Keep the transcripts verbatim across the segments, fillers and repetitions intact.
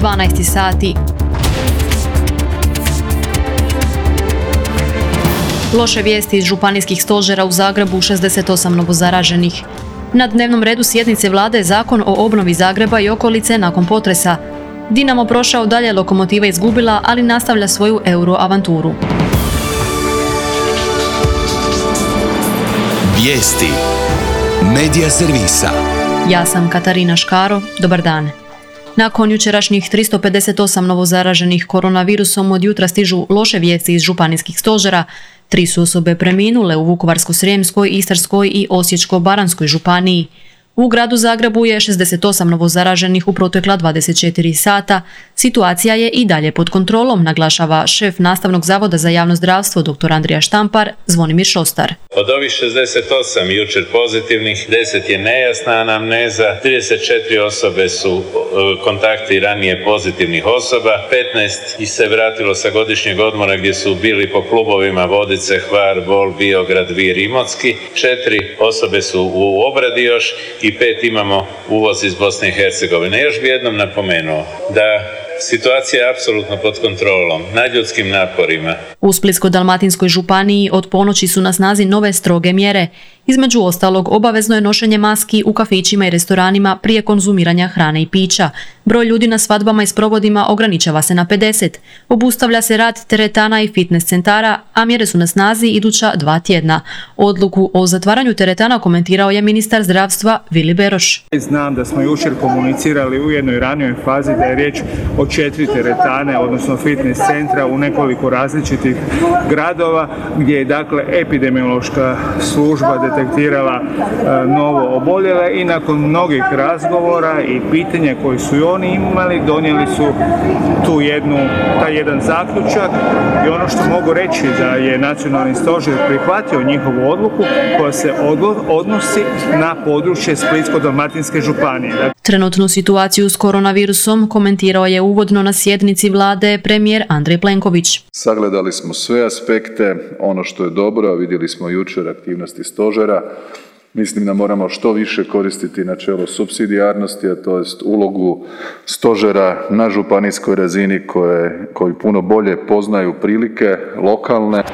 dvanaest sati. Loše vijesti iz županijskih stožera u Zagrebu, šezdeset osam novozaraženih. Na dnevnom redu sjednice vlade je Zakon o obnovi Zagreba i okolice nakon potresa. Dinamo prošao dalje, Lokomotiva izgubila, ali nastavlja svoju euro avanturu. Vijesti Medija servisa. Ja sam Katarina Škaro, dobar dan. Nakon jučerašnjih tristo pedeset osam novozaraženih koronavirusom od jutra stižu loše vijesti iz županijskih stožera. Tri su osobe preminule u Vukovarsko-srijemskoj, Istarskoj i Osječko-baranjskoj županiji. U gradu Zagrebu je šezdeset osam novozaraženih u protekla dvadeset četiri sata. Situacija je i dalje pod kontrolom, naglašava šef Nastavnog zavoda za javno zdravstvo dr. Andrija Štampar, Zvonimir Šostar. Od ovih šezdeset osam jučer pozitivnih, deset je nejasna anamneza, trideset četiri osobe su kontakti ranije pozitivnih osoba, petnaest ih se vratilo sa godišnjeg odmora gdje su bili po klubovima Vodice, Hvar, Bol, Biograd, Vir, Imotski, četiri osobe su u obradi još i pet imamo uvoz iz Bosne i Hercegovine. Još bi jednom napomenuo da situacija je apsolutno pod kontrolom, nadljudskim naporima. U Splitsko-dalmatinskoj županiji od ponoći su na snazi nove stroge mjere. Između ostalog, obavezno je nošenje maski u kafićima i restoranima prije konzumiranja hrane i pića. Broj ljudi na svadbama i sprovodima ograničava se na pedeset. Obustavlja se rad teretana i fitness centara, a mjere su na snazi iduća dva tjedna. Odluku o zatvaranju teretana komentirao je ministar zdravstva Vili Beroš. Znam da smo jučer komunicirali u jednoj ranijoj fazi da je riječ o četiri teretane, odnosno fitness centra u nekoliko različitih gradova, gdje je dakle epidemiološka služba detektirala e, novo oboljele i nakon mnogih razgovora i pitanja koji su i oni imali, donijeli su tu jednu, taj jedan zaključak i ono što mogu reći da je Nacionalni stožer prihvatio njihovu odluku koja se odnosi na područje Splitsko-dalmatinske županije. Trenutnu situaciju s koronavirusom komentirao je uvodno na sjednici vlade premijer Andrej Plenković. Sagledali smo sve aspekte, ono što je dobro, a vidjeli smo jučer aktivnosti stožera. Mislim da moramo što više koristiti načelo supsidijarnosti, a to jest ulogu stožera na županijskoj razini koje, koji puno bolje poznaju prilike lokalne.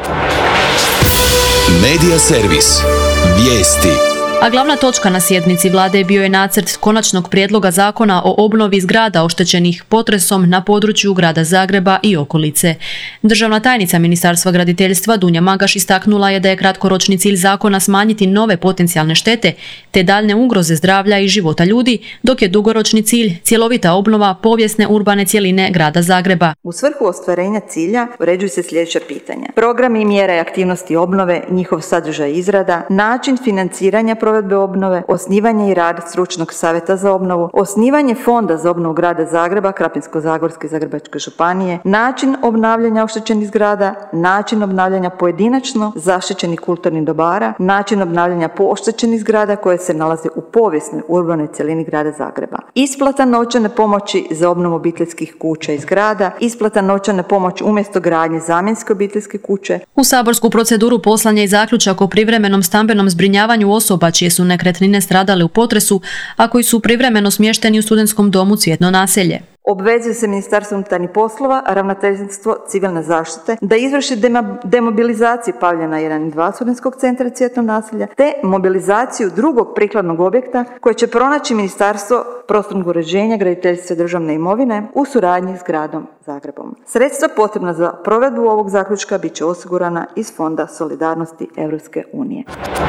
Medija servis. Vijesti. A glavna točka na sjednici vlade bio je nacrt konačnog prijedloga zakona o obnovi zgrada oštećenih potresom na području grada Zagreba i okolice. Državna tajnica Ministarstva graditeljstva Dunja Magaš istaknula je da je kratkoročni cilj zakona smanjiti nove potencijalne štete te daljne ugroze zdravlja i života ljudi, dok je dugoročni cilj cjelovita obnova povijesne urbane cjeline grada Zagreba. U svrhu ostvarenja cilja uređuju se sljedeća pitanja: programi i mjere i aktivnosti obnove, njihov sadržaj i izrada, način financiranja provedbe obnove, osnivanje i rad stručnog savjeta za obnovu, osnivanje fonda za obnovu grada Zagreba, Krapinsko-zagorske i Zagrebačke županije, način obnavljanja oštećenih zgrada, način obnavljanja pojedinačno zaštićenih kulturnih dobara, način obnavljanja poštećenih zgrada koje se nalaze u povijesnoj urbanoj cjelini grada Zagreba, isplata novčane pomoći za obnovu obiteljskih kuća i zgrada, isplata novčane pomoći umjesto gradnje zamjenske obiteljske kuće. U saborsku proceduru poslan je i zaključak o privremenom stambenom zbrinjavanju osoba čije su nekretnine stradale u potresu, a koji su privremeno smješteni u studentskom domu Cvjetno naselje. Obvezuje se Ministarstvo unutarnjih poslova, Ravnateljstvo civilne zaštite da izvrši demobilizaciju Pavljana jedan i dva studentskog centra Cvjetno naselja te mobilizaciju drugog prikladnog objekta koje će pronaći Ministarstvo prostornog uređenja, graditeljstva i državne imovine u suradnji s gradom Zagrebom. Sredstva potrebna za provedbu ovog zaključka bit će osigurana iz Fonda solidarnosti Europske unije.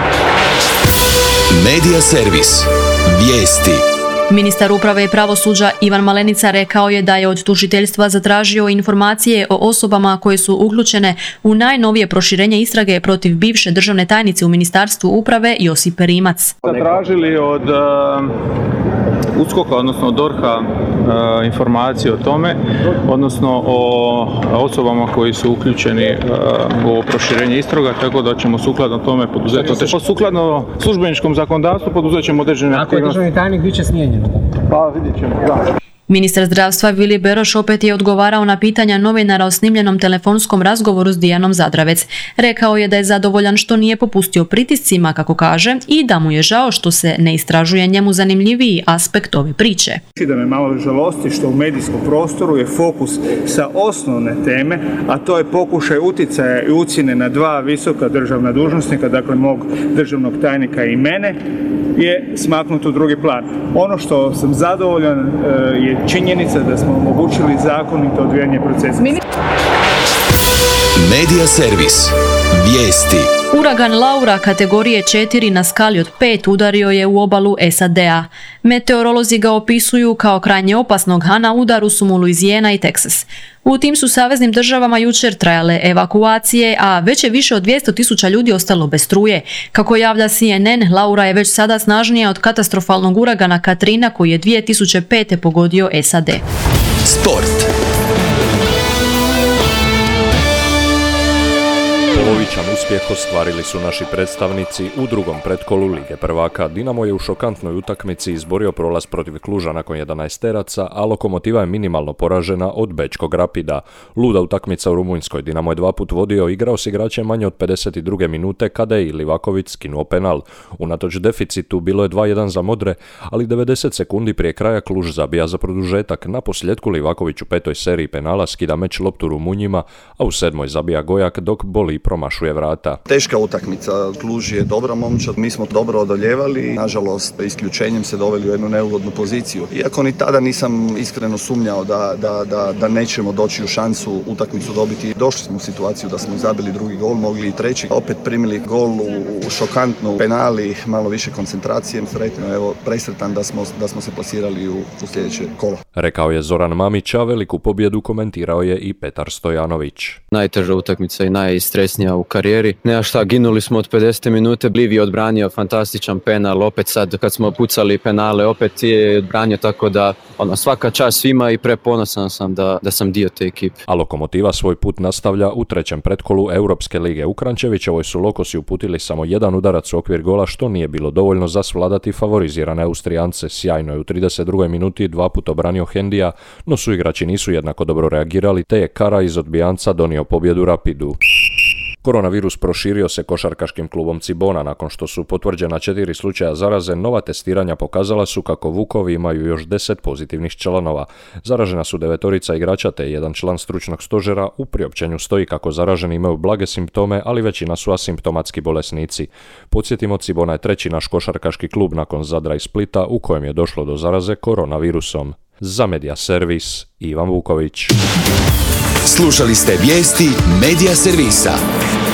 Medija servis. Vijesti. Ministar uprave i pravosuđa Ivan Malenica rekao je da je od tužiteljstva zatražio informacije o osobama koje su uključene u najnovije proširenje istrage protiv bivše državne tajnice u Ministarstvu uprave Josipe Rimac. Zatražili od uh, USKOK-a, odnosno od DORH-a uh, informacije o tome, odnosno o osobama koji su uključeni uh, u ovo proširenje istraga, tako da ćemo sukladno tome poduzeti. Sukladno službeničkom zakonodavstvu poduzet ćemo određene aktivnosti. Ako je državni tajnik, bit će smijenjen. Pa vidjet ćemo, da. Ministar zdravstva Vili Beroš opet je odgovarao na pitanja novinara o snimljenom telefonskom razgovoru s Dijanom Zadravec. Rekao je da je zadovoljan što nije popustio pritiscima, kako kaže, i da mu je žao što se ne istražuje njemu zanimljiviji aspekt ove priče. Da me malo žalosti što u medijskom prostoru je fokus sa osnovne teme, a to je pokušaj utjecaja i ucjene na dva visoka državna dužnosnika, dakle mog državnog tajnika i mene, je smaknut u drugi plan. Ono što sam zadovoljan je činjenica da smo omogućili zakonito odvijanje procesa. Medija servis. Vijesti. Uragan Laura kategorije četiri na skali od pet udario je u obalu S A D-a. Meteorolozi ga opisuju kao krajnje opasnog, a na udaru su mu Louisiana i Teksas. U tim su saveznim državama jučer trajale evakuacije, a već je više od dvjesto tisuća ljudi ostalo bez struje. Kako javlja C N N, Laura je već sada snažnija od katastrofalnog uragana Katrina koji je dvije tisuće pete pogodio S A D. Sport. Polovičan uspjeh ostvarili su naši predstavnici u drugom pretkolu Lige prvaka. Dinamo je u šokantnoj utakmici izborio prolaz protiv Kluža nakon jedanaesteraca, a Lokomotiva je minimalno poražena od Bečkog Rapida. Luda utakmica u Rumunjskoj. Dinamo je dva put vodio, igrao s igračem manje od pedeset druge minute kada je i Livaković skinuo penal. Unatoč deficitu bilo je dva jedan za Modre, ali devedeset sekundi prije kraja Kluž zabija za produžetak. Na posljedku Livaković u petoj seriji penala skida meč loptu Rumunjima, a u sedmoj zabija Gojak dok Boli promašuje vrata. Teška utakmica, Kluž je dobra momčad, mi smo dobro odoljevali, nažalost isključenjem se doveli u jednu neugodnu poziciju. Iako ni tada nisam iskreno sumnjao da, da, da, da nećemo doći u šansu utakmicu dobiti. Došli smo u situaciju da smo zabili drugi gol, mogli i treći. Opet primili gol u, u šokantnu penali, malo više koncentracije. Sretno, evo, presretan da smo, da smo se plasirali u, u sljedeće kolo. Rekao je Zoran Mamić, a veliku pobjedu komentirao je i Petar Stojanović. Najteža utakmica i najstresnija u karijeri. Nema šta, ginuli smo od pedesete minute, Bliv je odbranio fantastičan penal, opet sad kad smo pucali penale, opet je odbranio, tako da ono, svaka čast svima i preponosan sam da, da sam dio te ekipe. A Lokomotiva svoj put nastavlja u trećem pretkolu Europske lige. U Krančevićevoj su Lokosi uputili samo jedan udarac u okvir gola, što nije bilo dovoljno za svladati favorizirane Austrijance. Sjajno je u trideset drugoj minuti dva put obranio Hendija, no su igrači nisu jednako dobro reagirali, te je Kara iz odbijanca donio pobjedu Rapidu. Koronavirus proširio se košarkaškim klubom Cibona. Nakon što su potvrđena četiri slučaja zaraze, nova testiranja pokazala su kako Vukovi imaju još deset pozitivnih članova. Zaražena su devetorica igrača te jedan član stručnog stožera. U priopćenju stoji kako zaraženi imaju blage simptome, ali većina su asimptomatski bolesnici. Podsjetimo, Cibona je treći naš košarkaški klub nakon Zadra i Splita u kojem je došlo do zaraze koronavirusom. Za Medija servis, Ivan Vuković. Slušali ste vijesti Medija servisa.